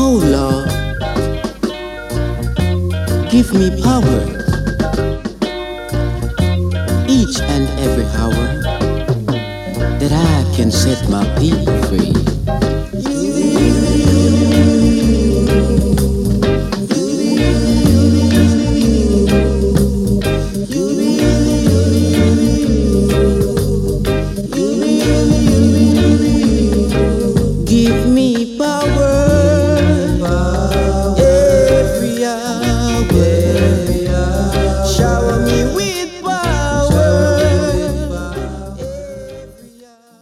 Oh Lord, give me power each and every hour that I can set my people free.